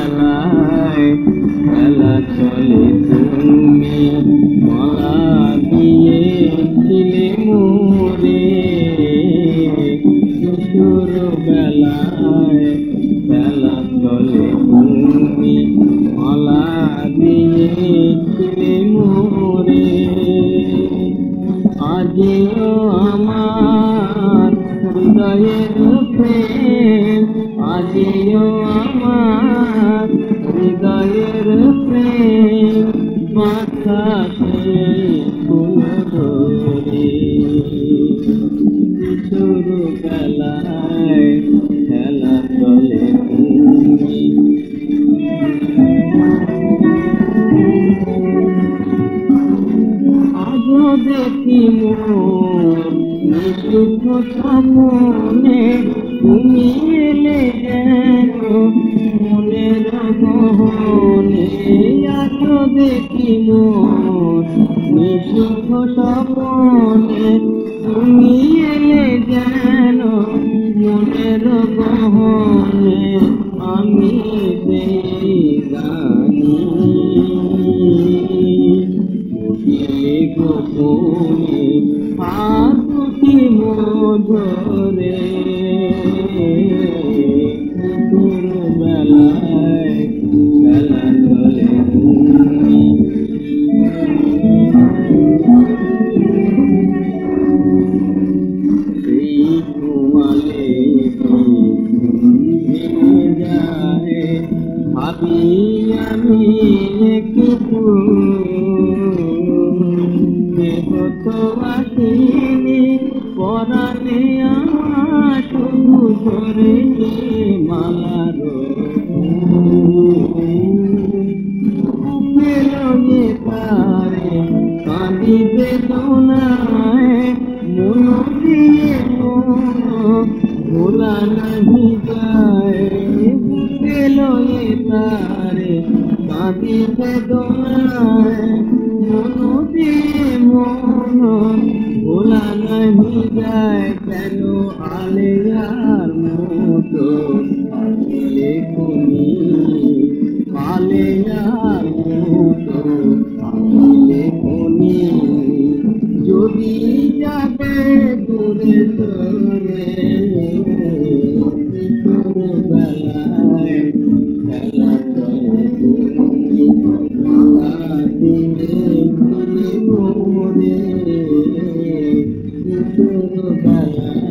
বেলায় খেলা চলে তুমি মালা দিয়েছিলে মোরে কিশোর বেলায় খেলা চলে তুমি মালা দিয়েছিলে মোরে আজিও আমার হৃদয়ের প্রেম আজিও আমার হৃদয়ের প্রেম বাতাসে ফুলরে কিশোর বেলায় খেলা চলে তুমি আজও দেখি মোর নিষিদ্ধ সামনে তুমি এলে যেন মনের গহনে আজও দেখি মোর নিষিদ্ধ সামনে তুমি এলে যেন মনের গহনে আমি সেই গানি গোপনে হাত দুটি মধুরে কিশোর বেলায় খেলা চলে তুমি সেই ঘুমালে ভেঙে যায় ভাবি আমি কিছু তো আসিনি পরাণে আমার শুধু ধরেছে মালার পেলে তারে কাঁদি বেদনায় মন দিয়ে ভোলা নাহি যায় পেলে তারে কাঁদি বেদনায় মন দিয়ে মন ভোলা নাহি যায় কেন আলেয়ার মতো লেখনি আলেয়ার মতো লেখনি যদি যাবে দূরে দূরে কিশোর বেলায় খেলা চলে তুমি মালা দিয়েছিলে মোরে কিশোর বেলায়